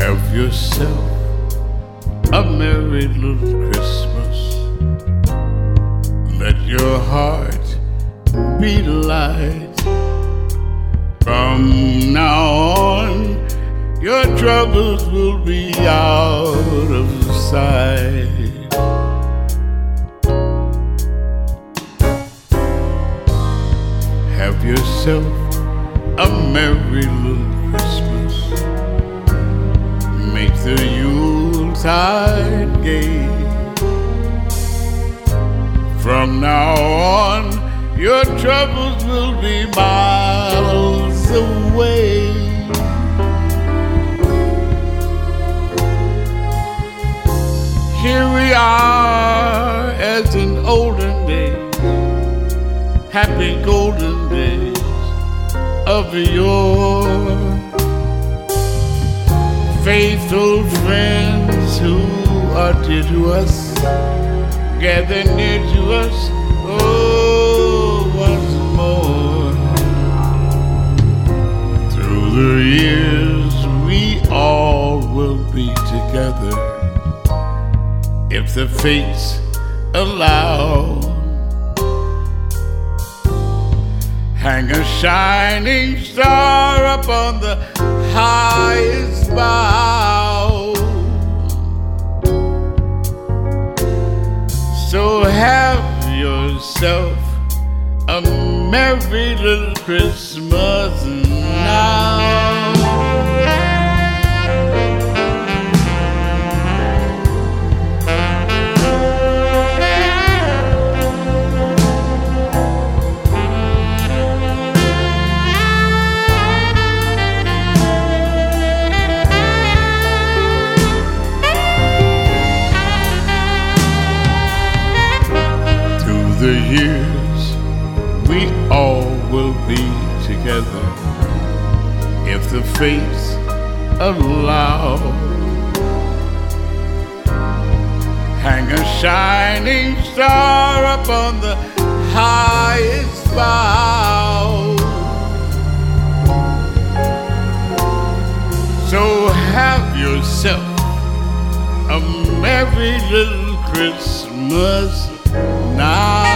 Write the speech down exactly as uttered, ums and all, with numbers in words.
Have yourself a merry little Christmas. Let your heart be light. From now on, your troubles will be out of sight. Have yourself a merry little Christmas. Make the Yuletide gay. From now on, your troubles will be miles away. Here we are as in olden days, happy golden days of yore. Faithful friends who are dear to us, gather near to us, oh, once more. Through the years we all will be together, if the fates allow. Hang a shining star upon the highest bough. So have yourself a merry little Christmas now. The years we all will be together, if the fates allow. Hang a shining star upon the highest bough. So have yourself a merry little Christmas now.